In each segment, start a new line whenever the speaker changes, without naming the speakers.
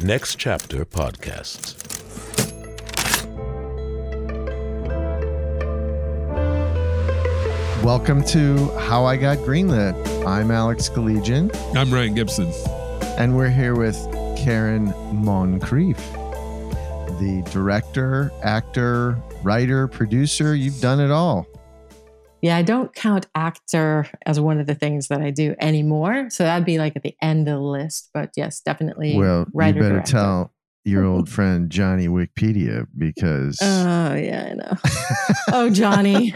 Next Chapter Podcasts.
Welcome to How I Got Greenlit. I'm Alex Collegian.
I'm Ryan Gibson.
And we're here with Karen Moncrief, the director, actor, writer, producer. You've done it all.
Yeah, I don't count actor as one of the things that I do anymore. So that'd be like at the end of the list. But yes, definitely.
Well,
writer,
you better
director.
tell your old friend Johnny Wikipedia because...
Oh, yeah, I know. Oh, Johnny.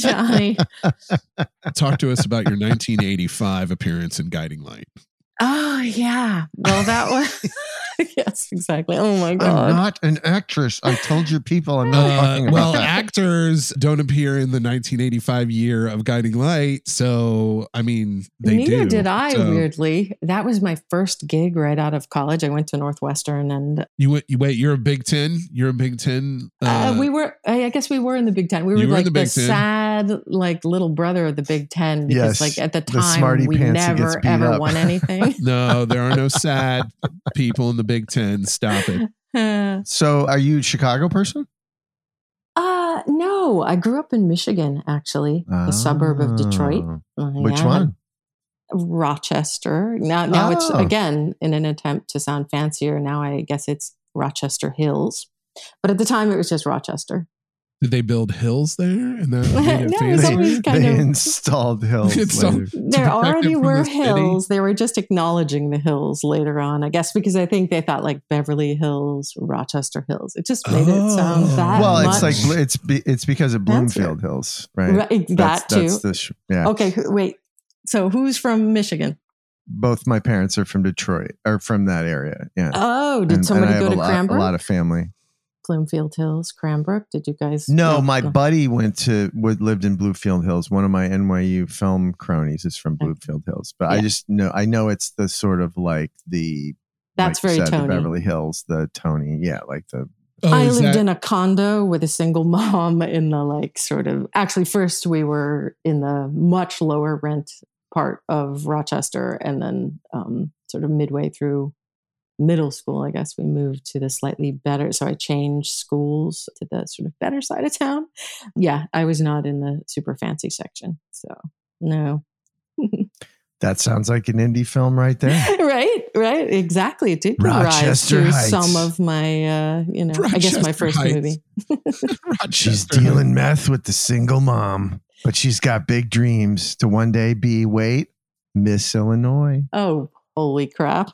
Talk to us about your 1985 appearance in Guiding Light.
Oh, yeah. Well, that was... Yes, exactly. Oh, my God.
I'm not an actress. I told your people I'm not talking about that.
Actors don't appear in the 1985 year of Guiding Light. So, I mean, they do.
Neither did I, weirdly. That was my first gig right out of college. I went to Northwestern and...
You're a Big Ten? You're a Big Ten?
I guess we were in the Big Ten. We were like the sad, like little brother of the Big Ten because like at the time we never ever won anything.
No, there are no sad people in the Big Ten. Stop it.
So are you a Chicago person?
No, I grew up in Michigan, actually, the suburb of Detroit.
Which one?
Rochester. Now it's, again, in an attempt to sound fancier, now I guess it's Rochester Hills. But at the time, it was just Rochester.
Did they build hills there? And they
installed hills.
There already were hills. They were just acknowledging the hills later on, I guess, because I think they thought like Beverly Hills, Rochester Hills. It just made it sound that much.
It's like it's because of Bloomfield Hills, right?
That too.
Yeah.
Okay, wait. So who's from Michigan?
Both my parents are from Detroit, or from that area. Yeah.
Oh, did somebody go to Cranbrook?
A lot of family.
Bloomfield Hills, Cranbrook. Did you guys?
No, my buddy lived in Bloomfield Hills. One of my NYU film cronies is from Bloomfield Hills, but I know it's the sort of like the.
That's very Tony.
The Beverly Hills, the Tony, like the.
I lived in a condo with a single mom in the like sort of. Actually, first we were in the much lower rent part of Rochester, and then sort of midway through middle school, I guess we moved to the slightly better. So I changed schools to the sort of better side of town. Yeah, I was not in the super fancy section. So no.
That sounds like an indie film right there.
Right. Exactly. It did
Rochester
rise to
Heights.
some of my, I guess my first
Heights.
movie.
She's dealing meth with the single mom, but she's got big dreams to one day be, Miss Illinois.
Oh, holy crap.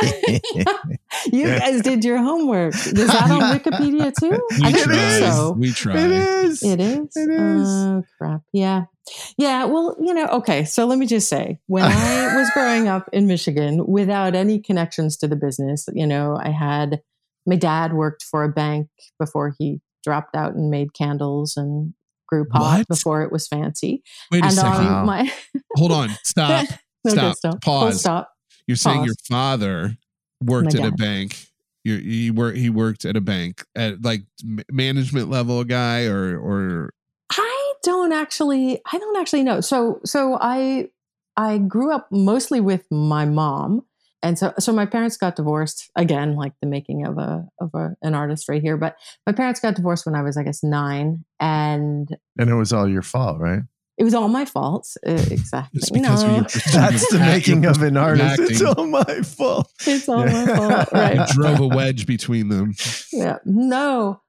You guys did your homework. Is that on Wikipedia too? I don't think so.
We tried.
It is.
Oh, crap. Yeah. Well, okay. So let me just say, when I was growing up in Michigan without any connections to the business, I had my dad worked for a bank before he dropped out and made candles and grew pot before it was fancy.
Wait a second. Hold on. Stop.
Stop.
Pause.
Stop.
You're saying your father worked at a bank. He worked at a bank at like management level guy or
I don't actually know. So I grew up mostly with my mom, and so my parents got divorced again, like the making of an artist right here. But my parents got divorced when I was, I guess, 9, and
it was all your fault, right?
It was all my fault. Exactly.
That's the making of an artist. It's all my fault.
It's all my fault. Right.
You drove a wedge between them.
Yeah. No.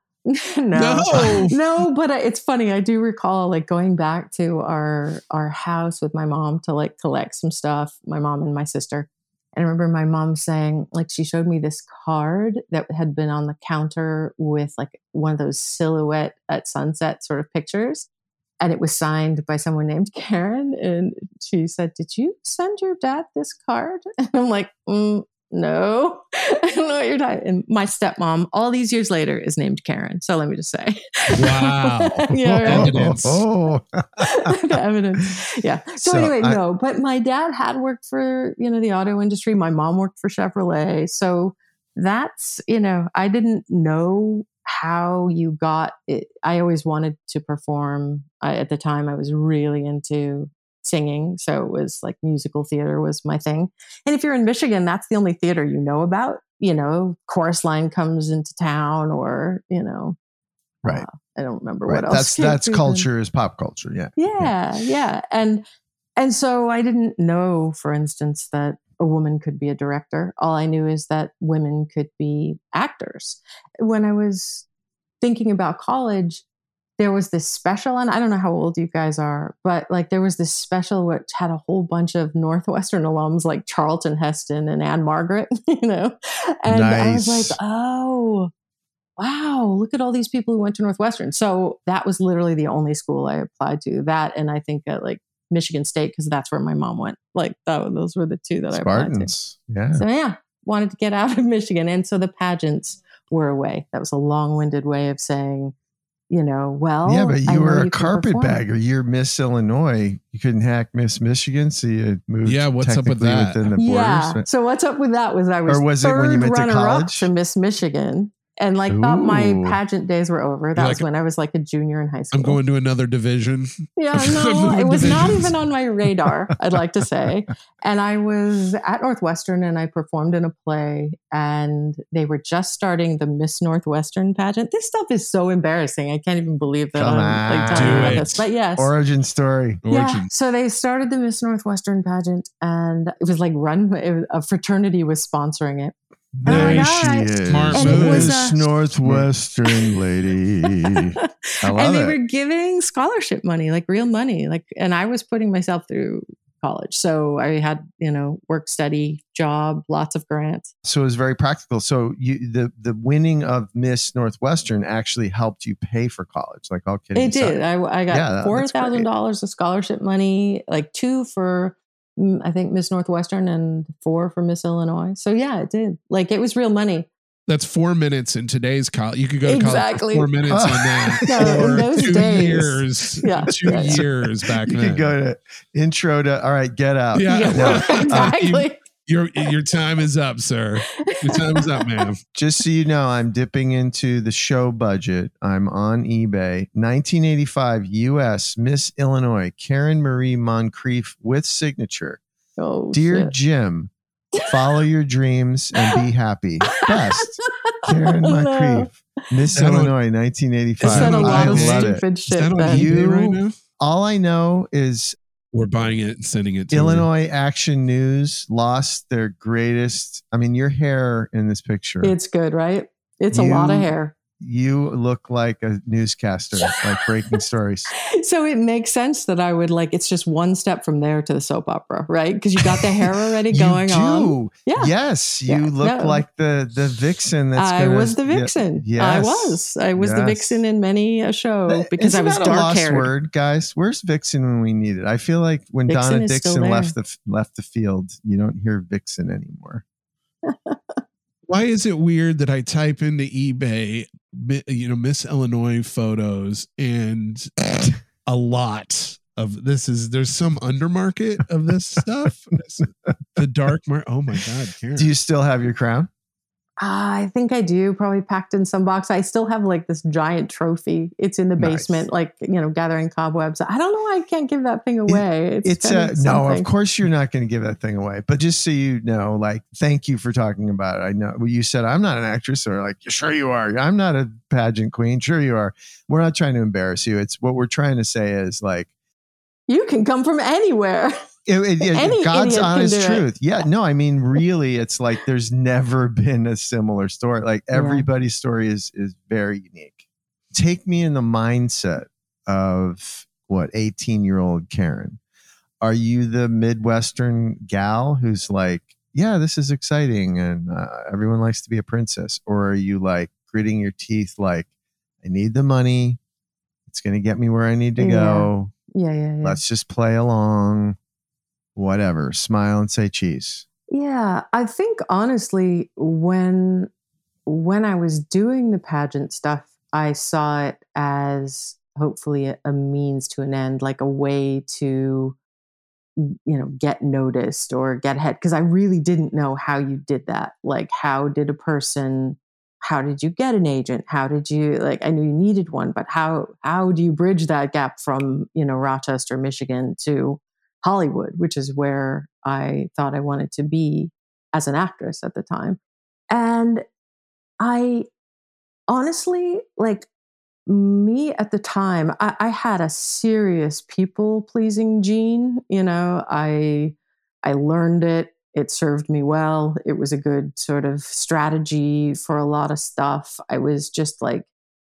But it's funny. I do recall like going back to our house with my mom to like collect some stuff, my mom and my sister. And I remember my mom saying, like, she showed me this card that had been on the counter with like one of those silhouette at sunset sort of pictures. And it was signed by someone named Karen. And she said, "Did you send your dad this card?" And I'm like, no, I don't know what you're talking. And my stepmom, all these years later, is named Karen. So let me just say.
Wow.
Yeah, right?
Evidence.
The evidence. Yeah. So anyway, no, but my dad had worked for, the auto industry. My mom worked for Chevrolet. So that's, I didn't know how you got it. I always wanted to perform. At the time, I was really into singing. So it was like musical theater was my thing. And if you're in Michigan, that's the only theater you know about. Chorus Line comes into town, or
Right.
I don't remember
Right.
what else.
That's culture is pop culture. Yeah.
Yeah. And so I didn't know, for instance, that a woman could be a director. All I knew is that women could be actors. When I was thinking about college, there was this special, and I don't know how old you guys are, but like there was this special which had a whole bunch of Northwestern alums like Charlton Heston and Anne Margaret, And I was like, oh, wow, look at all these people who went to Northwestern. So that was literally the only school I applied to. That, and I think at like Michigan State, because that's where my mom went. Like those were the two that
Spartans.
I applied to.
Yeah.
So wanted to get out of Michigan. And so the pageants were a way. That was a long-winded way of saying, well.
Yeah, but you were a carpetbagger. You're Miss Illinois. You couldn't hack Miss Michigan, so you moved.
Yeah, what's up with that?
Within the borders.
Yeah. So what's up with that was I was,
or was it when you went to college?
To Miss Michigan. And thought my pageant days were over. That was when I was like a junior in high school.
I'm going to another division.
Yeah, no, it was not even on my radar, I'd like to say. And I was at Northwestern and I performed in a play, and they were just starting the Miss Northwestern pageant. This stuff is so embarrassing. I can't even believe that I'm telling you about this. But yes.
Origin story.
Yeah. So they started the Miss Northwestern pageant, and it was like a fraternity was sponsoring it.
There she is.
And
it was
Miss Northwestern lady. I love
and they
it.
were giving scholarship money, like real money. And I was putting myself through college. So I had, work, study, job, lots of grants.
So it was very practical. So the winning of Miss Northwestern actually helped you pay for college. Like all kidding
It
aside.
did. I got $4,000 of scholarship money, like 2 for I think Miss Northwestern and 4 for Miss Illinois. So yeah, it did. Like it was real money.
That's 4 minutes in today's college. You could go to college for 4 minutes on that.
No, in those
2
days.
years.
Yeah.
2 years back
You
then.
could go to intro to, all right, get out.
Yeah.
No,
Exactly.
Your time is up, sir. Your time is up, ma'am.
Just so you know, I'm dipping into the show budget. I'm on eBay. 1985 U.S. Miss Illinois, Karen Marie Moncrief with signature.
Oh,
Dear
shit.
Jim, follow your dreams and be happy. Best. Karen Moncrief, Miss Illinois, 1985.
It said a lot
I
of
love it.
stupid
Is
shit.
that on
then.
eBay right now?
All I know is
We're buying it and sending it to
Illinois Action News lost their greatest. I mean, your hair in this picture.
It's good, right? It's a lot of hair.
You look like a newscaster, like breaking stories.
So it makes sense that I would it's just one step from there to the soap opera, right? Because you got the hair already going on. Yeah.
Yes. You look like the vixen.
I was the vixen.
Yes.
I was the vixen in many a show because I was
Isn't that a
dark
lost
haired.
word, guys? Where's Vixen when we need it? I feel like when
Vixen
Donna
is still
Dixon
there.
left the field, you don't hear Vixen anymore.
Why is it weird that I type into eBay, Miss Illinois photos, and a lot of there's some undermarket of this stuff? The dark market. Oh my God, Karen.
Do you still have your crown?
I think I do, probably packed in some box. I still have this giant trophy. It's in the basement, gathering cobwebs. I don't know why I can't give that thing away. It's kind of
no, of
something.
course you're not going to give that thing away. But just so you know, thank you for talking about it. I know you said I'm not an actress, or sure you are. I'm not a pageant queen. Sure you are. We're not trying to embarrass you. It's what we're trying to say is
you can come from anywhere. Any
God's
idiot
honest
can do
truth.
it.
Yeah, no, I mean, really, it's there's never been a similar story. Everybody's story is very unique. Take me in the mindset of 18-year-old Karen. Are you the Midwestern gal who's yeah, this is exciting and everyone likes to be a princess? Or are you gritting your teeth I need the money. It's going to get me where I need to go.
Yeah.
Let's just play along. Whatever, smile and say cheese.
Yeah, I think honestly, when I was doing the pageant stuff, I saw it as hopefully a means to an end, like a way to, get noticed or get ahead. Because I really didn't know how you did that. How did you get an agent? How did you, I knew you needed one, but how do you bridge that gap from, Rochester, Michigan to Hollywood, which is where I thought I wanted to be as an actress at the time. And I honestly, like, me at the time, I had a serious people pleasing gene. I learned it. It served me well. It was a good sort of strategy for a lot of stuff. I was just like,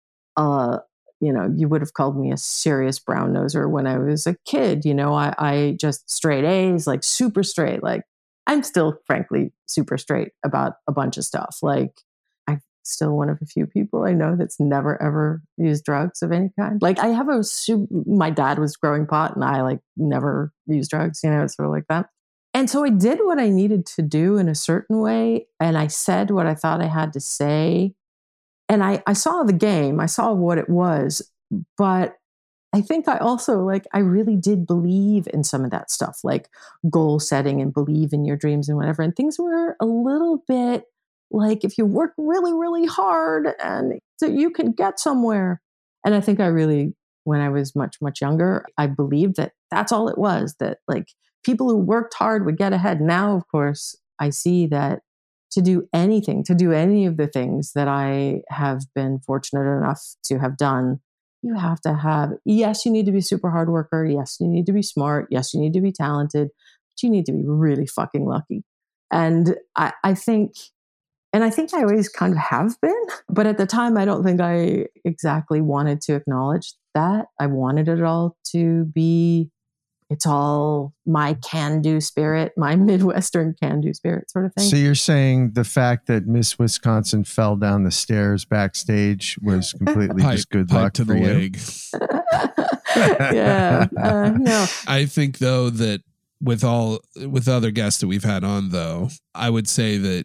you would have called me a serious brown noser when I was a kid. I just straight A's, like super straight. Like, I'm still, frankly, super straight about a bunch of stuff. Like, I'm still one of a few people I know that's never, ever used drugs of any kind. Like, I have my dad was growing pot and I like never used drugs, it's sort of like that. And so I did what I needed to do in a certain way. And I said what I thought I had to say. And I saw the game, I saw what it was, but I think I also, I really did believe in some of that stuff, like goal setting and believe in your dreams and whatever. And things were a little bit like, if you work really, really hard and so you can get somewhere. And I think when I was much, much younger, I believed that that's all it was, that like people who worked hard would get ahead. Now, of course, I see that to do any of the things that I have been fortunate enough to have done, you have to have, yes, you need to be a super hard worker. Yes, you need to be smart. Yes, you need to be talented, but you need to be really fucking lucky. And I think I always kind of have been, but at the time, I don't think I exactly wanted to acknowledge that. I wanted it all to be, it's all my can-do spirit, my Midwestern can-do spirit sort of thing.
So you're saying the fact that Miss Wisconsin fell down the stairs backstage was completely just good luck
to
for
the
you?
leg.
Yeah, no.
I think though that with other guests that we've had on, though, I would say that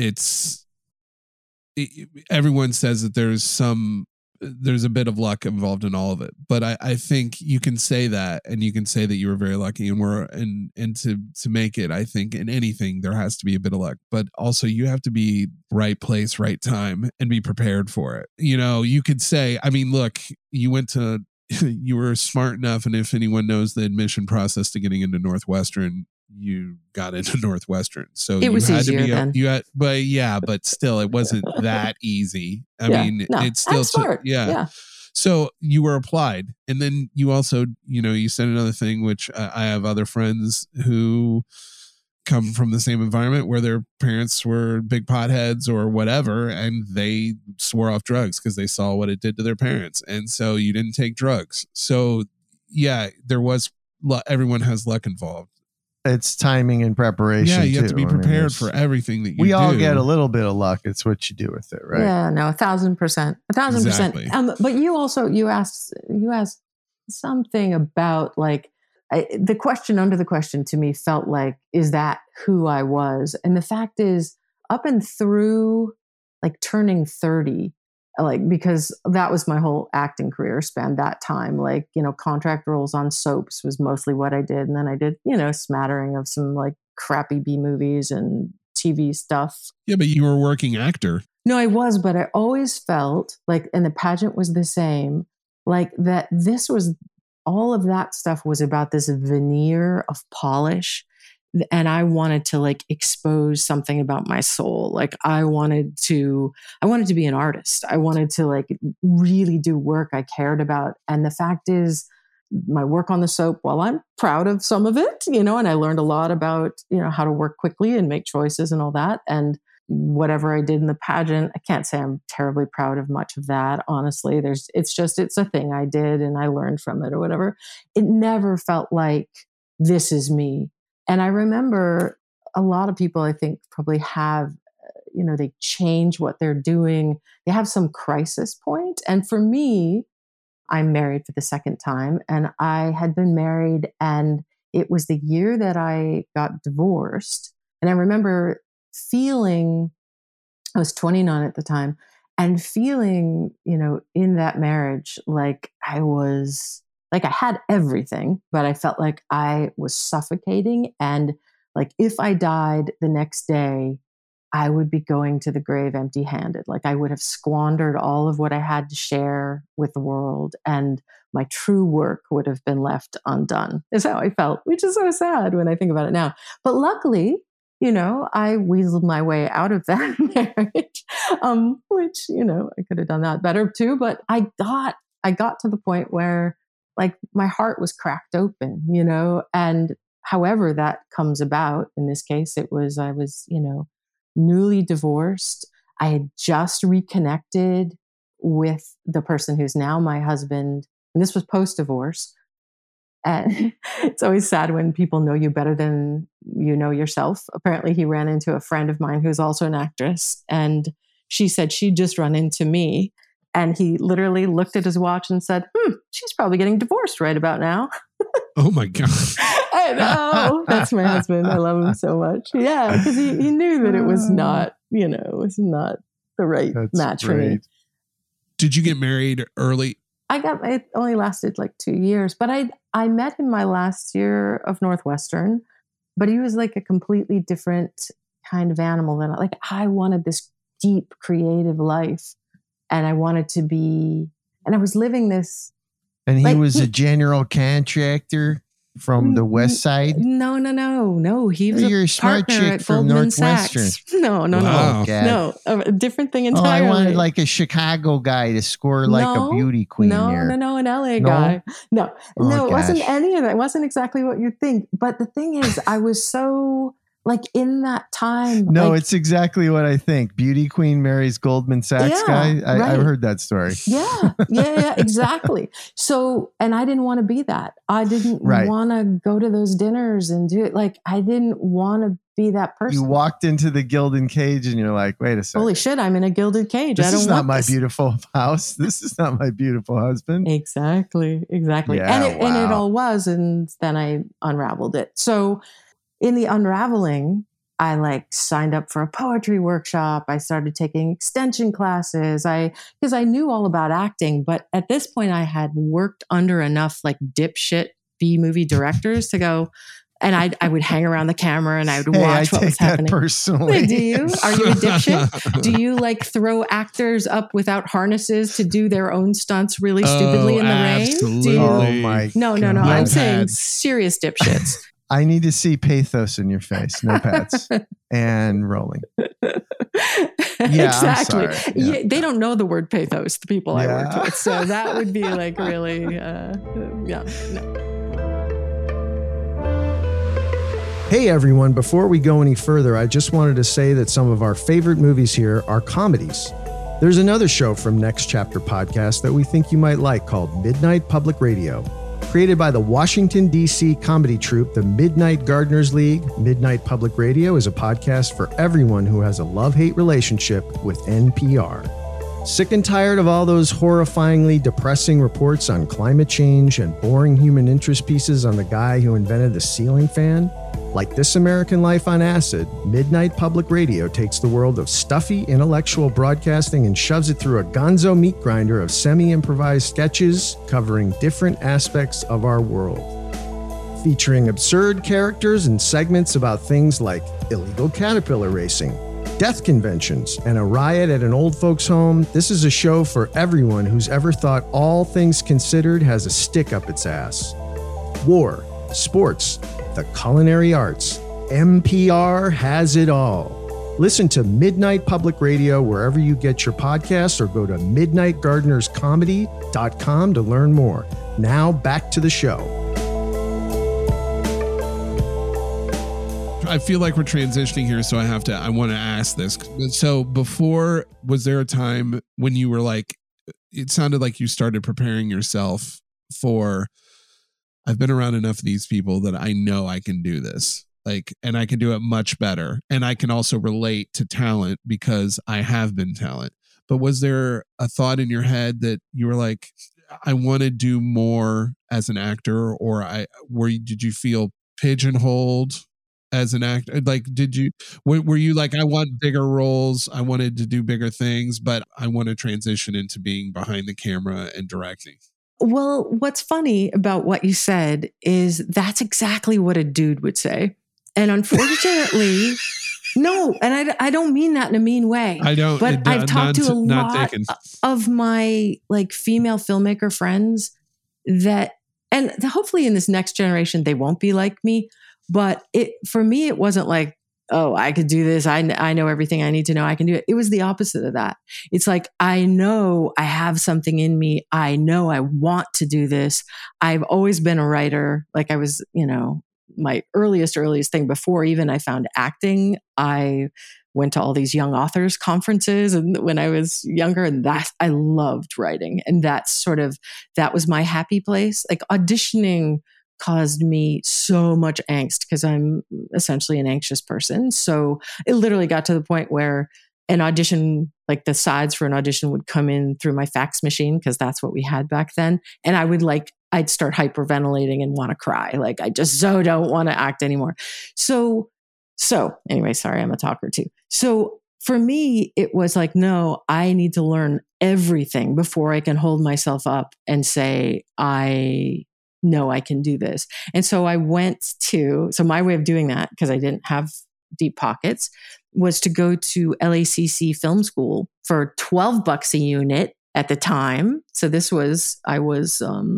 everyone says that there's a bit of luck involved in all of it, but I think you can say that, and you can say that you were very lucky, and to make it, I think in anything there has to be a bit of luck, but also you have to be right place, right time, and be prepared for it. You could say, I mean, look, you were smart enough, and if anyone knows the admission process to getting into Northwestern, you got into Northwestern, so
it was
you had
easier
to be
then.
but still it wasn't that easy. I mean,
no,
it's still
smart. Yeah.
So you were applied, and then you also, you said another thing, which I have other friends who come from the same environment where their parents were big potheads or whatever, and they swore off drugs because they saw what it did to their parents, and so you didn't take drugs. So yeah, there was everyone has luck involved.
It's timing and preparation.
Yeah, you have
too.
to be prepared for everything that you do.
We all get a little bit of luck. It's what you do with it, right?
Yeah, no, 1,000%.
Exactly.
But you asked something about the question under the question to me felt like, is that who I was? And the fact is, up and through turning 30, because that was my whole acting career spanned that time. Contract roles on soaps was mostly what I did. And then I did, smattering of some crappy B movies and TV stuff.
Yeah, but you were a working actor.
No, I was, but I always felt and the pageant was the same, that this was, all of that stuff was about this veneer of polish. And I wanted to expose something about my soul. I wanted to be an artist. I wanted to really do work I cared about. And the fact is, my work on the soap, while I'm proud of some of it, and I learned a lot about, how to work quickly and make choices and all that. And whatever I did in the pageant, I can't say I'm terribly proud of much of that. Honestly, it's a thing I did and I learned from it or whatever. It never felt like this is me. And I remember a lot of people, I think, probably have, they change what they're doing. They have some crisis point. And for me, I'm married for the second time, and I had been married, and it was the year that I got divorced. And I remember feeling, I was 29 at the time, and feeling, in that marriage, I was, I had everything, but I felt like I was suffocating. And if I died the next day, I would be going to the grave empty-handed. I would have squandered all of what I had to share with the world. And my true work would have been left undone, is how I felt, which is so sad when I think about it now. But luckily, you know, I weaseled my way out of that marriage, which, you know, I could have done that better too. But I got to the point where like my heart was cracked open, you know, and however that comes about, in this case, I was, you know, newly divorced. I had just reconnected with the person who's now my husband. And this was post-divorce. And it's always sad when people know you better than you know yourself. Apparently, he ran into a friend of mine who's also an actress. And she said she'd just run into me. And he literally looked at his watch and said, she's probably getting divorced right about now.
Oh, my God.
I know. That's my husband. I love him so much. Yeah, because he knew that it was not, you know, it was not the right match for me.
Did you get married early?
It only lasted like 2 years, but I met him my last year of Northwestern, but he was like a completely different kind of animal than I wanted this deep creative life, and I wanted to be, and I was living this.
And he was a general contractor from the West Side?
No. He was
You're a smart
partner
chick
at
from
Goldman
Northwestern.
Sachs. No.
Wow.
No, a different thing entirely.
I wanted like a Chicago guy to score like a beauty queen here.
No, an LA guy. No, it wasn't any of that. It wasn't exactly what you'd think. But the thing is, I was so like in that time.
No, it's exactly what I think. Beauty queen marries Goldman Sachs guy. I've heard that story.
Yeah, exactly. So, and I didn't want to be that. I didn't want to go to those dinners and do it. Like, I didn't want to be that person.
You walked into the Gilded Cage and you're like, wait a second.
Holy shit, I'm in a gilded cage.
This is not my beautiful house. This is not my beautiful husband.
Exactly.
Yeah,
and it all was. And then I unraveled it. So in the unraveling, I like signed up for a poetry workshop. I started taking extension classes. Because I knew all about acting, but at this point I had worked under enough like dipshit B-movie directors to go, and I would hang around the camera and I would watch what was happening.
Personally.
Wait, do you? Are you a dipshit? Do you like throw actors up without harnesses to do their own stunts really stupidly in the rain? Do you?
Oh my
No. I'm saying serious dipshits.
I need to see pathos in your face. No pets. And rolling. Yeah,
exactly.
I'm sorry. Yeah.
They don't know the word pathos, the people I worked with. So that would be like really, no.
Hey everyone, before we go any further, I just wanted to say that some of our favorite movies here are comedies. There's another show from Next Chapter Podcast that we think you might like called Midnight Public Radio. Created by the Washington, D.C. comedy troupe, the Midnight Gardeners League, Midnight Public Radio is a podcast for everyone who has a love-hate relationship with NPR. Sick and tired of all those horrifyingly depressing reports on climate change and boring human interest pieces on the guy who invented the ceiling fan? Like This American Life on Acid, Midnight Public Radio takes the world of stuffy intellectual broadcasting and shoves it through a gonzo meat grinder of semi-improvised sketches covering different aspects of our world. Featuring absurd characters and segments about things like illegal caterpillar racing, death conventions, and a riot at an old folks' home, this is a show for everyone who's ever thought All Things Considered has a stick up its ass. War, sports, the culinary arts. NPR has it all. Listen to Midnight Public Radio wherever you get your podcasts or go to midnightgardenerscomedy.com to learn more. Now back to the show.
I feel like we're transitioning here, so I want to ask this. So before, was there a time when you were like, it sounded like you started preparing yourself for, I've been around enough of these people that I know I can do this, like, and I can do it much better. And I can also relate to talent because I have been talent. But was there a thought in your head that you were like, I want to do more as an actor, or did you feel pigeonholed as an actor? Like, were you like, I want bigger roles, I wanted to do bigger things, but I want to transition into being behind the camera and directing?
Well, what's funny about what you said is that's exactly what a dude would say. And unfortunately, no, and I don't mean that in a mean way.
I don't.
But I've talked to a lot of my like female filmmaker friends, and hopefully in this next generation, they won't be like me. But for me, it wasn't like, oh, I could do this. I know everything I need to know. I can do it. It was the opposite of that. It's like, I know I have something in me. I know I want to do this. I've always been a writer. Like I was, my earliest thing before even I found acting, I went to all these young authors conferences and when I was younger, and I loved writing. And that was my happy place. Like auditioning caused me so much angst because I'm essentially an anxious person. So it literally got to the point where an audition, like the sides for an audition would come in through my fax machine because that's what we had back then. And I'd start hyperventilating and want to cry. Like I just so don't want to act anymore. So anyway, sorry, I'm a talker too. So for me, it was like, no, I need to learn everything before I can hold myself up and say, I know I can do this. And so so my way of doing that, because I didn't have deep pockets, was to go to LACC film school for $12 a unit at the time. So I was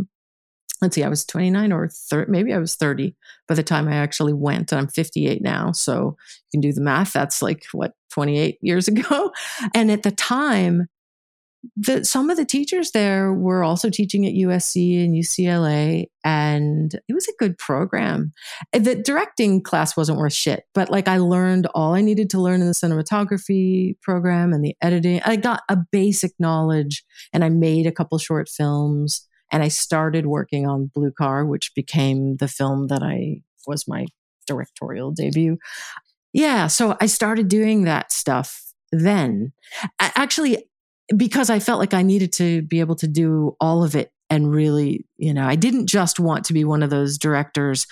29 or 30, maybe I was 30 by the time I actually went. I'm 58 now. So you can do the math. That's 28 years ago. And at the time, some of the teachers there were also teaching at USC and UCLA, and it was a good program. The directing class wasn't worth shit, but I learned all I needed to learn in the cinematography program and the editing. I got a basic knowledge, and I made a couple short films, and I started working on Blue Car, which became the film that was my directorial debut. Yeah, so I started doing that stuff then. Actually, because I felt like I needed to be able to do all of it and really, I didn't just want to be one of those directors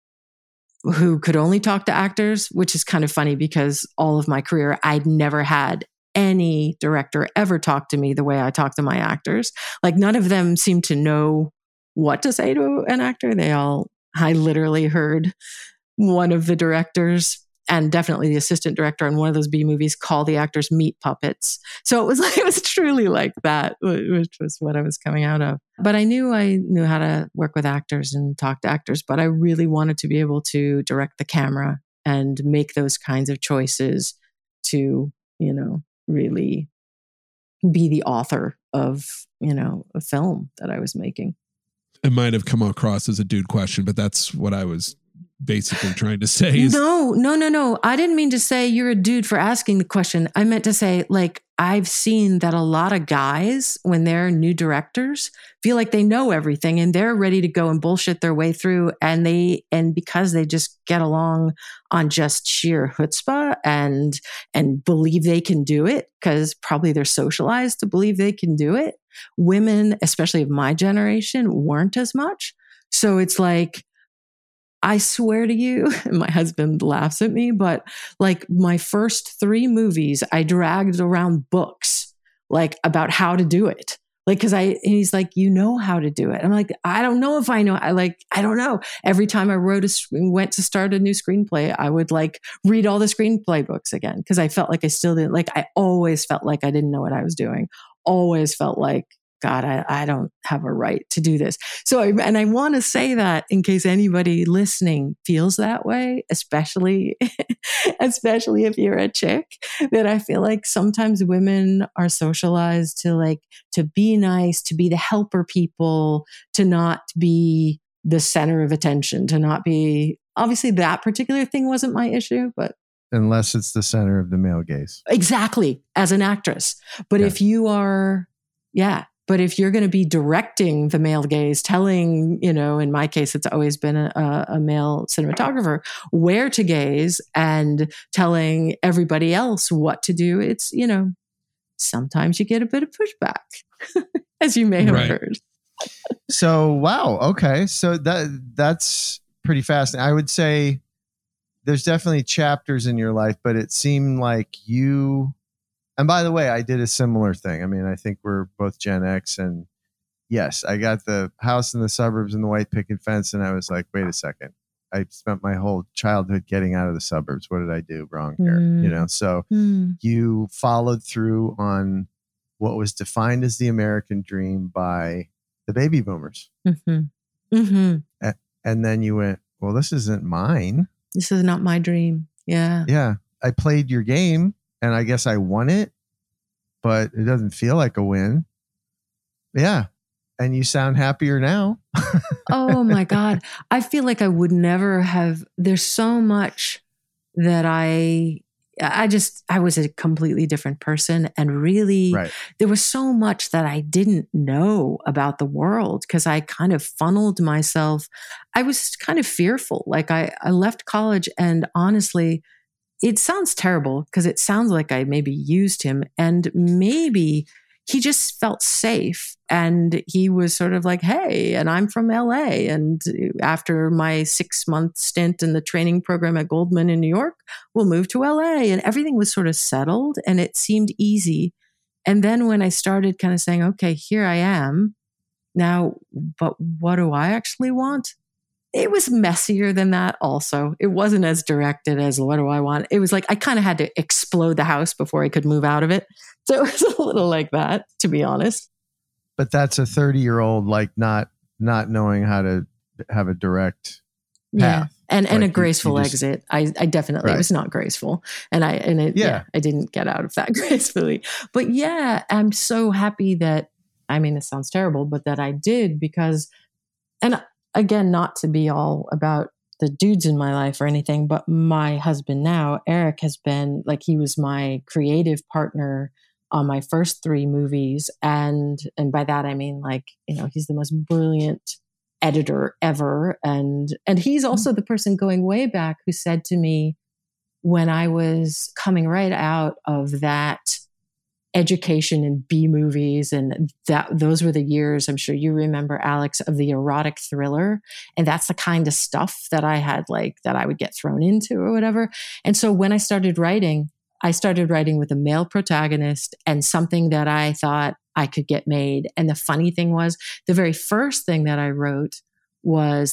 who could only talk to actors, which is kind of funny because all of my career, I'd never had any director ever talk to me the way I talk to my actors. None of them seemed to know what to say to an actor. I literally heard one of the directors and definitely the assistant director on one of those B movies call the actors meat puppets. So it was truly like that, which was what I was coming out of. But I knew how to work with actors and talk to actors, but I really wanted to be able to direct the camera and make those kinds of choices to, really be the author of, a film that I was making.
It might have come across as a dude question, but that's what I was basically trying to say.
No. I didn't mean to say you're a dude for asking the question. I meant to say, I've seen that a lot of guys, when they're new directors, feel like they know everything and they're ready to go and bullshit their way through. And because they just get along on just sheer chutzpah and believe they can do it, because probably they're socialized to believe they can do it. Women, especially of my generation, weren't as much. So it's I swear to you, my husband laughs at me, but my first 3 movies, I dragged around books, about how to do it. He's like, you know how to do it. I'm like, I don't know if I know. I don't know. Every time I went to start a new screenplay, I would read all the screenplay books again. Cause I felt like I still didn't, I always felt like I didn't know what I was doing. Always felt like, God, I don't have a right to do this. So, and I want to say that in case anybody listening feels that way, especially if you're a chick, that I feel like sometimes women are socialized to be nice, to be the helper people, to not be the center of attention, to not be, obviously that particular thing wasn't my issue, but
unless it's the center of the male gaze.
Exactly, as an actress. But if you are, but if you're going to be directing the male gaze, telling, in my case, it's always been a male cinematographer, where to gaze and telling everybody else what to do, it's, sometimes you get a bit of pushback, as you may have heard.
So, wow. Okay. So that's pretty fascinating. I would say there's definitely chapters in your life, but it seemed like and by the way, I did a similar thing. I mean, I think we're both Gen X, and yes, I got the house in the suburbs and the white picket fence, and I was like, wait a second. I spent my whole childhood getting out of the suburbs. What did I do wrong here? So you followed through on what was defined as the American dream by the baby boomers.
Mm-hmm. Mm-hmm.
And then you went, well, this isn't mine.
This is not my dream. Yeah.
Yeah. I played your game and I guess I won it, but it doesn't feel like a win. Yeah. And you sound happier now.
Oh my God. I feel like I would never have, there's so much that I was a completely different person. And really,
Right.
there was so much that I didn't know about the world because I kind of funneled myself. I was kind of fearful. Like I left college and honestly, it sounds terrible because it sounds like I maybe used him and maybe he just felt safe and he was sort of like, hey, and I'm from LA. And after my 6-month stint in the training program at Goldman in New York, we'll move to LA. And everything was sort of settled and it seemed easy. And then when I started kind of saying, okay, here I am now, but what do I actually want? It was messier than that also. It wasn't as directed as what do I want? It was like I kind of had to explode the house before I could move out of it. So it was a little like that, to be honest.
But that's a 30-year-old like not knowing how to have a direct path.
Yeah. And
Like
a
you
graceful
just-
exit. I definitely
Right.
was not graceful. And I didn't get out of that gracefully. But yeah, I'm so happy that, I mean, this sounds terrible, but that I did because, and again, not to be all about the dudes in my life or anything, but my husband now, Eric, has been like, he was my creative partner on my first 3 movies. And by that, I mean, like, you know, he's the most brilliant editor ever. And he's also the person going way back who said to me when I was coming right out of that education in B movies, and those were the years, I'm sure you remember, Alex, of the erotic thriller. And that's the kind of stuff that I had, like, that I would get thrown into or whatever. And so when I started writing with a male protagonist and something that I thought I could get made. And the funny thing was, the very first thing that I wrote was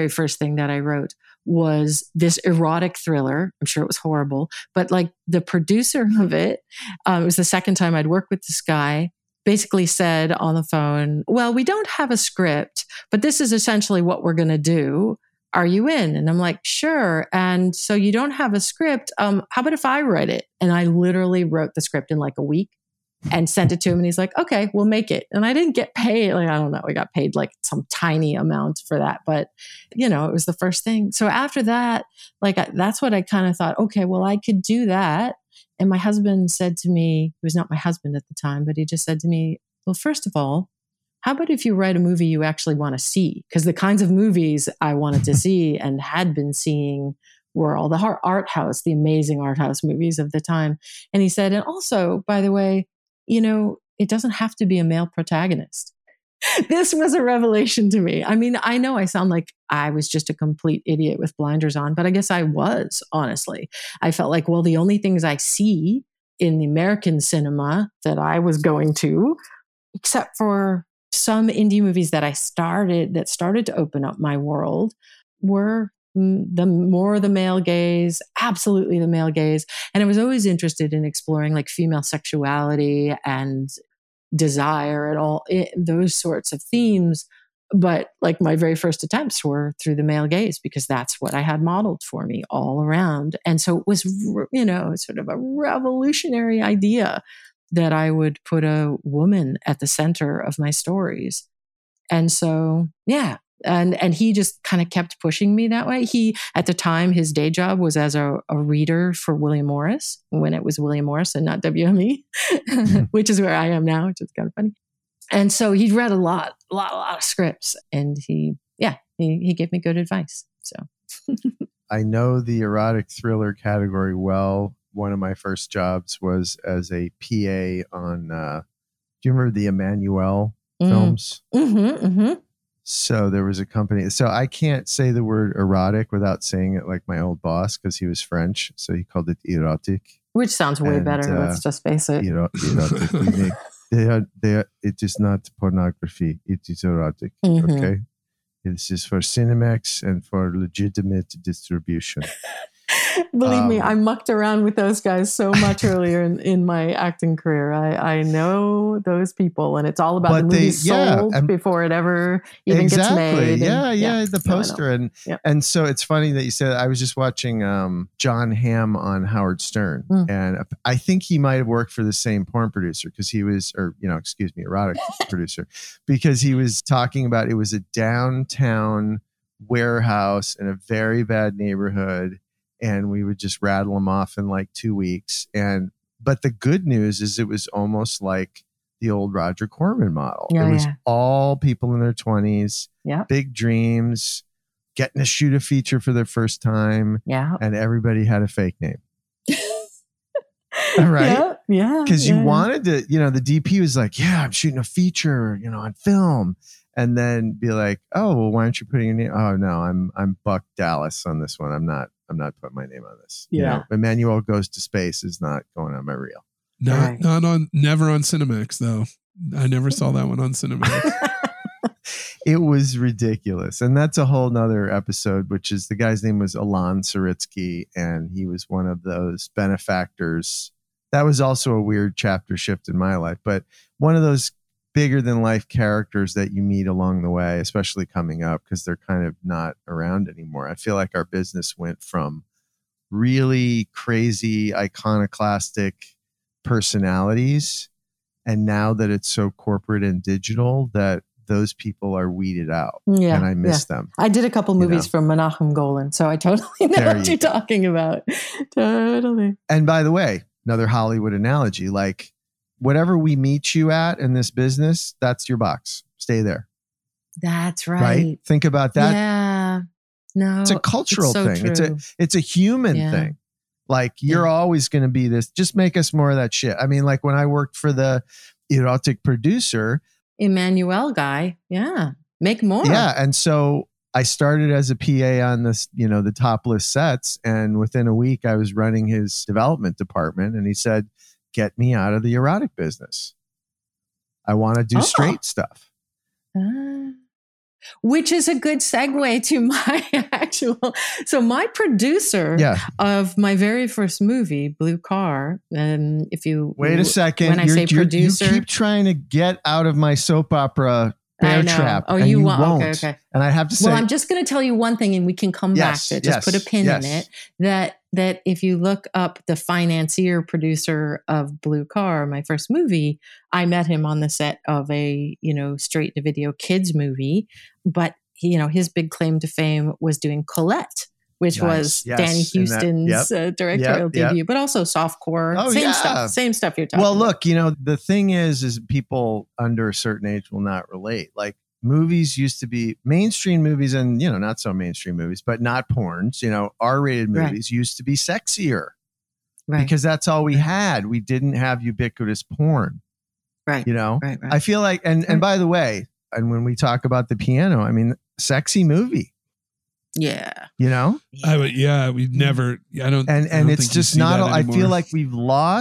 this erotic thriller. I'm sure it was horrible, but like the producer of it, it was the second time I'd worked with this guy, basically said on the phone, well, we don't have a script, but this is essentially what we're going to do. Are you in? And I'm like, sure. And so you don't have a script. How about if I write it? And I literally wrote the script in like a week and sent it to him. And he's like, okay, we'll make it. And I didn't get paid. Like, I don't know. I got paid like some tiny amount for that. But, you know, it was the first thing. So after that, like, that's what I kind of thought, okay, well, I could do that. And my husband said to me, he was not my husband at the time, but he just said to me, well, first of all, how about if you write a movie you actually want to see? Because the kinds of movies I wanted to see and had been seeing were all the art house, the amazing art house movies of the time. And he said, and also, by the way, you know, it doesn't have to be a male protagonist. This was a revelation to me. I mean, I know I sound like I was just a complete idiot with blinders on, but I guess I was, honestly. I felt like, well, the only things I see in the American cinema that I was going to, except for some indie movies that started to open up my world, were the male gaze, absolutely the male gaze. And I was always interested in exploring like female sexuality and desire and all those sorts of themes. But like my very first attempts were through the male gaze because that's what I had modeled for me all around. And so it was, you know, sort of a revolutionary idea that I would put a woman at the center of my stories. And so, yeah. And he just kind of kept pushing me that way. He, at the time, his day job was as a reader for William Morris, when it was William Morris and not WME, which is where I am now, which is kind of funny. And so he'd read a lot of scripts, and he gave me good advice. So
I know the erotic thriller category well. One of my first jobs was as a PA on, do you remember the Emmanuel films?
Mm-hmm, mm-hmm.
So there was a company. So I can't say the word erotic without saying it like my old boss because he was French. So he called it erotic.
Which sounds way better. Let's just face it.
Erotic. It is not pornography. It is erotic.
Mm-hmm.
Okay. This is for Cinemax and for legitimate distribution.
Believe me, I mucked around with those guys so much earlier in my acting career. I know those people, and it's all about the movie sold before it ever even gets made.
The poster. And so it's funny that you said, I was just watching John Hamm on Howard Stern, and I think he might have worked for the same porn producer because he was, erotic producer, because he was talking about it was a downtown warehouse in a very bad neighborhood, and we would just rattle them off in like 2 weeks. But the good news is it was almost like the old Roger Corman model. It was all people in their 20s, big dreams, getting to shoot a feature for their first time, and everybody had a fake name. Right?
Yeah.
Because you wanted to, the DP was like, I'm shooting a feature, on film. And then be like, oh, well, why aren't you putting your name? Oh no, I'm Buck Dallas on this one. I'm not putting my name on this. Emmanuel Goes to Space is not going on my reel.
Never on Cinemax though. I never saw that one on Cinemax.
It was ridiculous. And that's a whole nother episode, which is the guy's name was Alon Saritsky, and he was one of those benefactors. That was also a weird chapter shift in my life, but one of those bigger than life characters that you meet along the way, especially coming up, because they're kind of not around anymore. I feel like our business went from really crazy iconoclastic personalities, and now that it's so corporate and digital, that those people are weeded out, and I miss them.
I did a couple movies from Menachem Golan, so I totally know what you're talking about. Totally.
And by the way, another Hollywood analogy, like whatever we meet you at in this business, that's your box. Stay there.
That's right.
Think about that.
Yeah. No,
it's a cultural thing.
True.
It's a human thing. Like you're always going to be this. Just make us more of that shit. I mean, like when I worked for the erotic producer,
Emmanuel guy. Yeah. Make more.
Yeah. And so I started as a PA on this, the topless sets. And within a week I was running his development department, and he said, get me out of the erotic business. I want to do straight stuff.
Which is a good segue to my so my producer of my very first movie, Blue Car. And if you
wait a second,
when I say producer,
you keep trying to get out of my soap opera bear trap.
Oh, you won't. Okay.
And I have to say,
well, I'm just going to tell you one thing, and we can come back to it. Just put a pin in it. That if you look up the financier producer of Blue Car, my first movie, I met him on the set of a straight to video kids movie, but his big claim to fame was doing Colette, which was Danny Houston's directorial debut, but also softcore, same stuff you're talking about.
Well, look, the thing is people under a certain age will not relate. Like movies used to be mainstream movies, and not so mainstream movies, but not porns, R-rated movies used to be sexier because that's all we had. We didn't have ubiquitous porn. Right. Right. I feel like, and by the way, and when we talk about The Piano, I mean, sexy movie.
Yeah.
We never, and it's just not, I feel like we've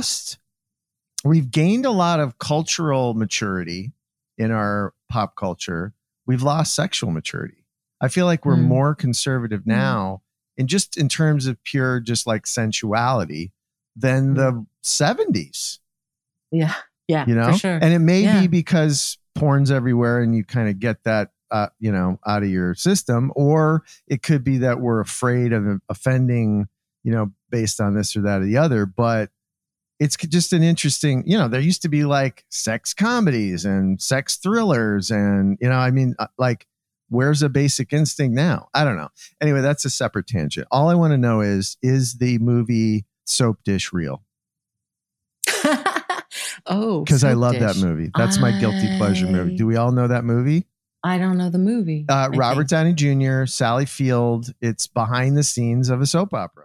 gained a lot of cultural maturity in our pop culture. We've lost sexual maturity. I feel like we're more conservative now in terms of pure, just like sensuality than the 70s.
Yeah. Yeah. For sure.
And it may be because porn's everywhere and you kind of get that, out of your system, or it could be that we're afraid of offending, based on this or that or the other. But it's just an interesting, there used to be like sex comedies and sex thrillers, and like, where's a Basic Instinct now? I don't know. Anyway, that's a separate tangent. All I want to know is the movie Soap Dish real? Because I love that movie. That's my guilty pleasure movie. Do we all know that movie?
I don't know the movie.
Robert Downey Jr., Sally Field. It's behind the scenes of a soap opera.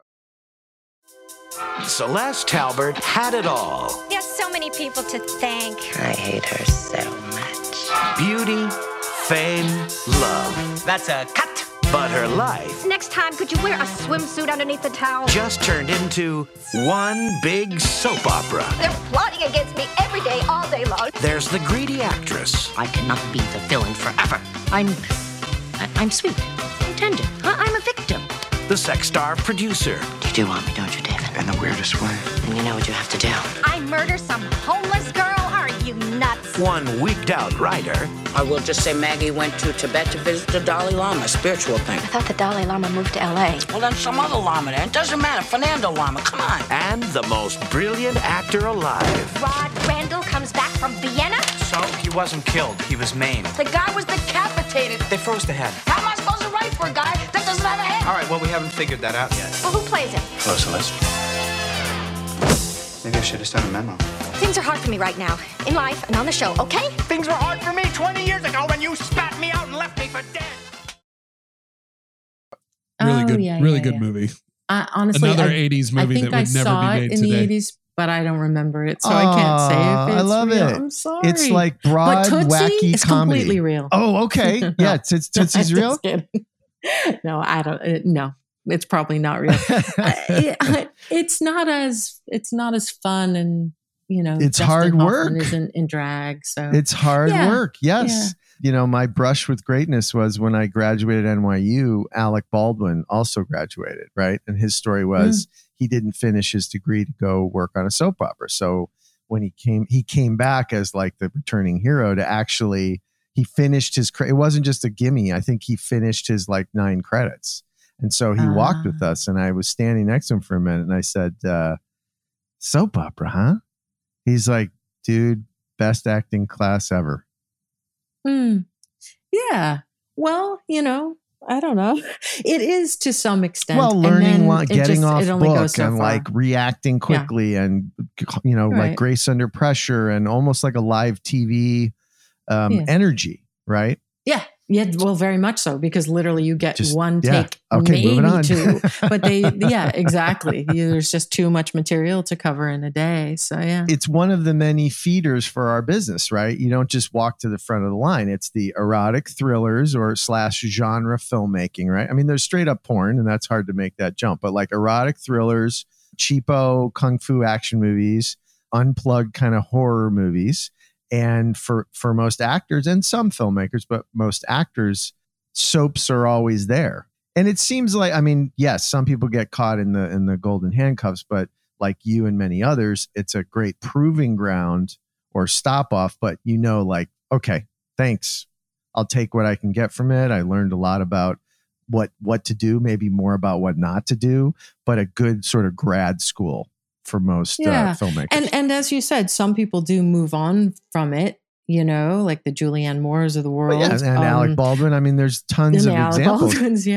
Celeste Talbert had it all.
He has so many people to thank.
I hate her so much.
Beauty, fame, love.
That's a cut.
But her life...
Next time, could you wear a swimsuit underneath the towel?
...just turned into one big soap opera.
They're plotting against me every day, all day long.
There's the greedy actress.
I cannot be the villain forever. I'm sweet. I'm tender. I'm a victim.
the sex star producer.
You do want me, don't you, David?
In the weirdest way.
And you know what you have to do.
I murder some homeless girl? Are you nuts?
One wigged out writer.
I will just say Maggie went to Tibet to visit the Dalai Lama, spiritual thing.
I thought the Dalai Lama moved to L.A.
Well, then some other Lama then. It doesn't matter. Fernando Lama, come on.
And the most brilliant actor alive.
Rod Randall comes back from Vienna?
So, he wasn't killed. He was maimed.
The guy was decapitated.
They froze the head.
How am I supposed to write for a guy that doesn't have a head?
All right, well, we haven't figured that out yet.
Well, who plays him?
Close list. Maybe I should have sent a memo.
Things are hard for me right now, in life and on the show, okay?
Things were hard for me 20 years ago when you spat me out and left me for dead.
Really good,
yeah,
really
yeah,
good
yeah.
movie.
Honestly,
Another 80s movie
I think
that would never
saw
be
it
made
in
today.
the 80s, but I don't remember it, so I can't say if it's
I love
real.
it.
I'm sorry.
It's like broad,
but Tootsie
wacky
is
comedy.
completely real.
Oh, okay. Yeah, it's Tootsie's
I'm
real.
just kidding. No, I don't. No, it's probably not real. It's not as fun, and
It's
Dustin
hard
Hoffman
work.
Isn't in drag, so
It's hard
Yeah,
work. Yes. My brush with greatness was when I graduated NYU, Alec Baldwin also graduated, right? And his story was he didn't finish his degree to go work on a soap opera. So when he came back as like the returning hero to actually, he finished his, it wasn't just a gimme. I think he finished his like 9 credits. And so he walked with us, and I was standing next to him for a minute, and I said, soap opera, huh? He's like, dude, best acting class ever.
Yeah. Well, I don't know. It is to some extent.
Well,
And
learning,
then
getting off
it only goes
book
so
and
far.
like reacting quickly and, like
Right.
grace under pressure and almost like a live TV energy, right?
Yeah. Yeah. Well, very much so, because literally you get
Just-
one
yeah.
take,
Okay,
maybe
moving on.
2, but exactly. There's just too much material to cover in a day. So yeah.
It's one of the many feeders for our business, right? You don't just walk to the front of the line. It's the erotic thrillers or / genre filmmaking, right? I mean, there's straight up porn, and that's hard to make that jump, but like erotic thrillers, cheapo kung fu action movies, unplugged kind of horror movies. And for most actors and some filmmakers, but most actors, soaps are always there. And it seems like, I mean, yes, some people get caught in the golden handcuffs, but like you and many others, it's a great proving ground or stop off. But like, okay, thanks. I'll take what I can get from it. I learned a lot about what to do, maybe more about what not to do, but a good sort of grad school for most filmmakers.
And as you said, some people do move on from it, like the Julianne Moores of the world.
But and Alec Baldwin. I mean, there's tons of
Alec
examples.
Baldwin's,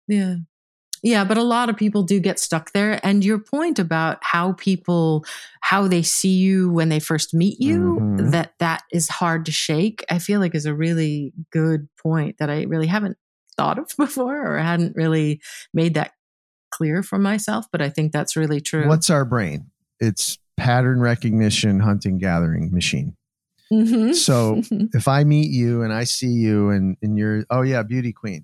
yeah. But a lot of people do get stuck there. And your point about how they see you when they first meet you, that is hard to shake, I feel like is a really good point that I really haven't thought of before, or hadn't really made that clear for myself, but I think that's really true.
What's our brain? It's pattern recognition, hunting, gathering machine.
Mm-hmm.
So if I meet you and I see you and you're, oh yeah, beauty queen,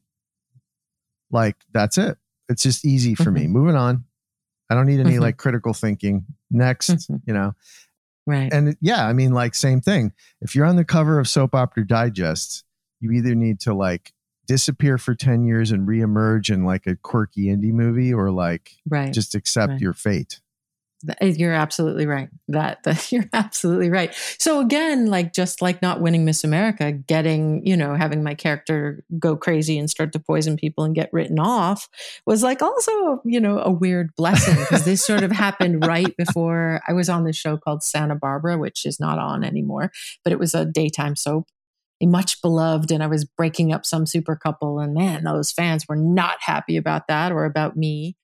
like that's it. It's just easy for me. Moving on. I don't need any like critical thinking. Next,
Right.
And I mean, like same thing. If you're on the cover of Soap Opera Digest, you either need to like disappear for 10 years and reemerge in like a quirky indie movie, or like just accept your fate.
You're absolutely right. That you're absolutely right. So again, like just like not winning Miss America, getting, having my character go crazy and start to poison people and get written off was like also, a weird blessing, because this sort of happened right before I was on this show called Santa Barbara, which is not on anymore, but it was a daytime soap. Much beloved, and I was breaking up some super couple, and man, those fans were not happy about that or about me.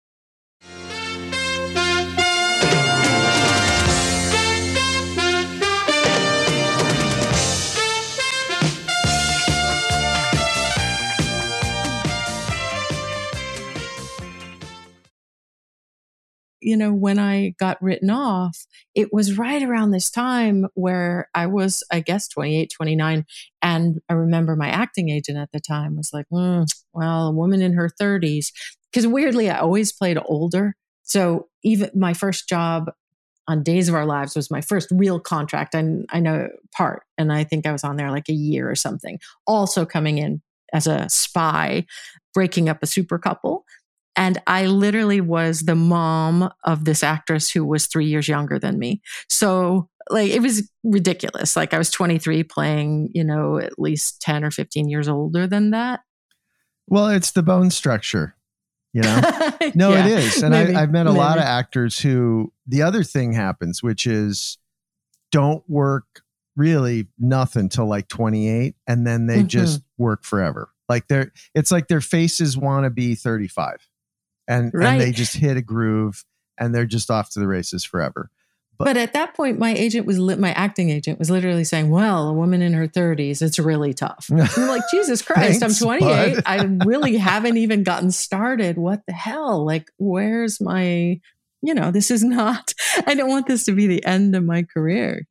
When I got written off, it was right around this time where I was, I guess, 28, 29. And I remember my acting agent at the time was like, well, a woman in her 30s. Because weirdly, I always played older. So even my first job on Days of Our Lives was my first real contract. I know part. And I think I was on there like a year or something. Also coming in as a spy, breaking up a super couple. And I literally was the mom of this actress who was 3 years younger than me. So like, it was ridiculous. Like I was 23 playing, at least 10 or 15 years older than that.
Well, it's the bone structure, No,
Yeah,
it is. And
maybe,
I've met a lot of
maybe.
actors who the other thing happens, which is don't work really nothing till like 28. And then they just work forever. Like it's like their faces want to be 35 and they just hit a groove and they're just off to the races forever.
But at that point, my acting agent was literally saying, well, a woman in her 30s, it's really tough. I'm like, Jesus Christ,
Thanks,
I'm 28.
bud.
I really haven't even gotten started. What the hell? Like, where's my, this is not, I don't want this to be the end of my career,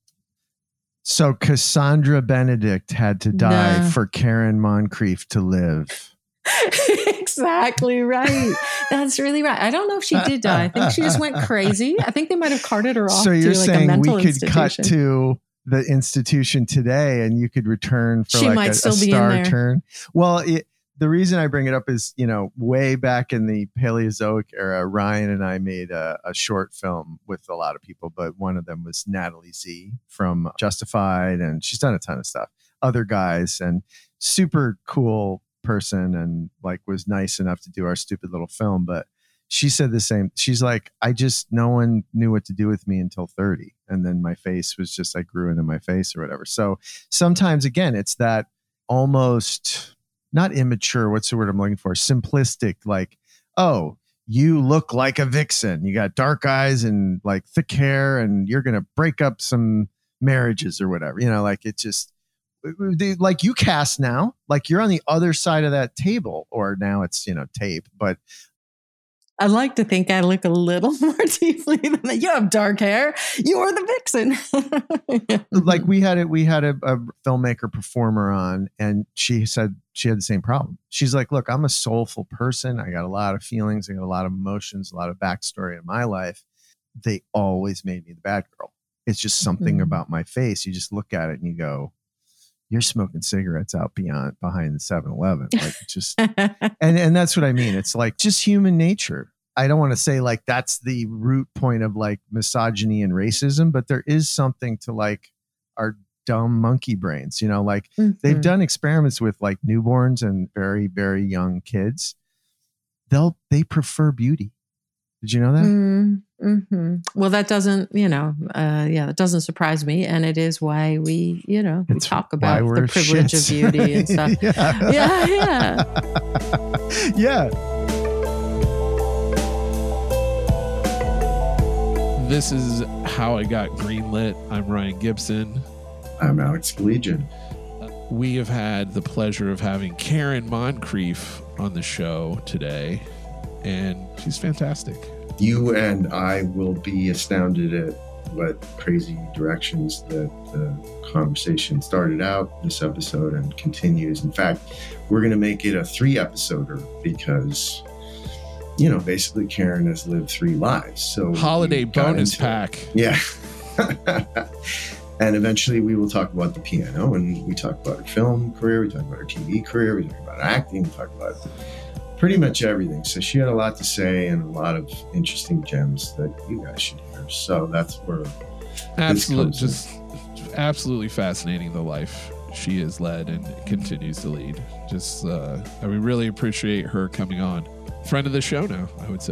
So Cassandra Benedict had to die for Karen Moncrief to live.
Exactly right. That's really right. I don't know if she did die. I think she just went crazy. I think they might have carted her off
So you're
to like a
saying
mental
we could
institution.
cut to the institution today and you could return for
She
like
might
a
still be in
star
there.
turn? Well, the reason I bring it up is, way back in the Paleozoic era, Ryan and I made a short film with a lot of people, but one of them was Natalie Z from Justified, and she's done a ton of stuff. Other guys, and super cool person, and like was nice enough to do our stupid little film. But she said the same. She's like, no one knew what to do with me until 30. And then my face was just, I grew into my face or whatever. So sometimes, again, it's that almost not immature. What's the word I'm looking for? Simplistic. Like, oh, you look like a vixen. You got dark eyes and like thick hair and you're going to break up some marriages or whatever. Like it just, like you cast now, like you're on the other side of that table, or now it's, tape, but
I like to think I look a little more deeply than that. You have dark hair. You're the vixen.
like we had a filmmaker performer on, and she said she had the same problem. She's like, look, I'm a soulful person. I got a lot of feelings. I got a lot of emotions, a lot of backstory in my life. They always made me the bad girl. It's just something about my face. You just look at it and you go, you're smoking cigarettes out behind the 7-Eleven. Like just, and that's what I mean. It's like just human nature. I don't want to say like that's the root point of like misogyny and racism, but there is something to like our dumb monkey brains, like they've done experiments with like newborns and very, very young kids. They prefer beauty. Did you know that?
Well, that doesn't, that doesn't surprise me. And it is why we, we talk about the privilege of beauty and stuff.
Yeah.
This is How I Got Greenlit. I'm Ryan Gibson.
I'm Alex Collegian.
We have had the pleasure of having Karen Moncrief on the show today, and she's fantastic.
You and I will be astounded at what crazy directions that the conversation started out this episode and continues. In fact, we're going to make it a 3-episoder because, basically Karen has lived 3 lives. So
holiday bonus pack.
Yeah. And eventually we will talk about the piano, and we talk about her film career, we talk about her TV career, we talk about acting, we talk about pretty much everything. So she had a lot to say and a lot of interesting gems that you guys should hear. So that's where
absolutely fascinating, the life she has led and continues to lead. We really appreciate her coming on. Friend of the show now, I would say.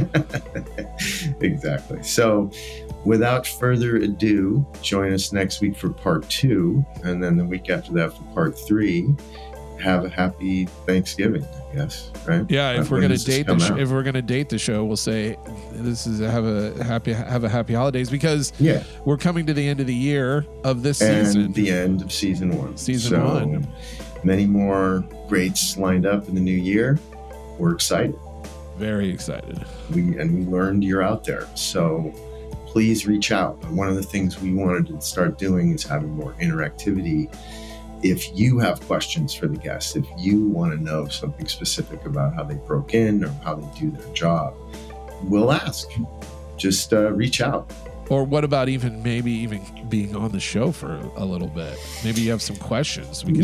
Exactly. So without further ado, join us next week for part 2, and then the week after that for part 3. Have a happy Thanksgiving, I guess, right?
Yeah, if we're gonna date the show, we'll say this is have a happy holidays, because we're coming to the end of the year of this season,
and the end of season 1.
Season 1.
Many more greats lined up in the new year. We're excited.
Very excited.
We learned you're out there, so please reach out. One of the things we wanted to start doing is having more interactivity. If you have questions for the guests, if you want to know something specific about how they broke in or how they do their job, we'll ask. Just reach out.
Or what about maybe even being on the show for a little bit? Maybe you have some questions. We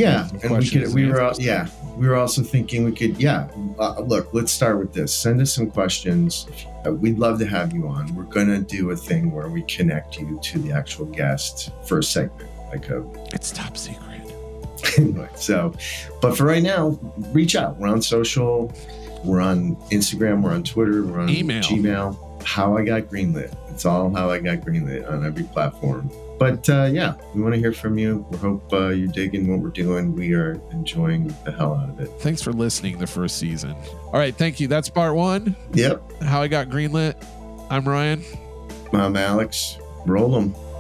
were also thinking we could, look, let's start with this. Send us some questions. We'd love to have you on. We're going to do a thing where we connect you to the actual guest for a segment.
It's top secret.
Anyway, but for right now, reach out. We're on social. We're on Instagram. We're on Twitter. We're on Gmail. How I Got Greenlit. It's all How I Got Greenlit on every platform. But we want to hear from you. We hope you're digging what we're doing. We are enjoying the hell out of it.
Thanks for listening the first season. All right, thank you. That's part 1.
Yep.
How I Got Greenlit. I'm Ryan.
I'm Alex. Roll 'em.